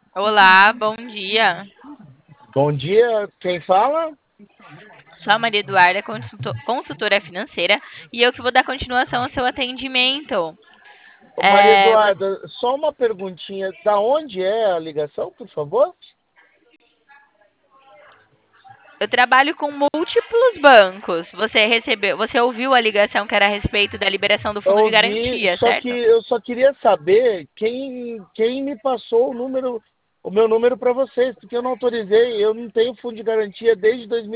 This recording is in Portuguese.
Olá, bom dia. Bom dia, quem fala? Sou a Maria Eduarda, consultora financeira, e eu que vou dar continuação ao seu atendimento. Ô, Maria Você Eduarda, só uma perguntinha. Da onde é a ligação, por favor? Eu trabalho com múltiplos bancos. Você ouviu a ligação que era a respeito da liberação do Eu fundo de ouvi, garantia, só que certo? eu só queria saber quem me passou o meu número para vocês, porque eu não autorizei, eu não tenho fundo de garantia desde 2000.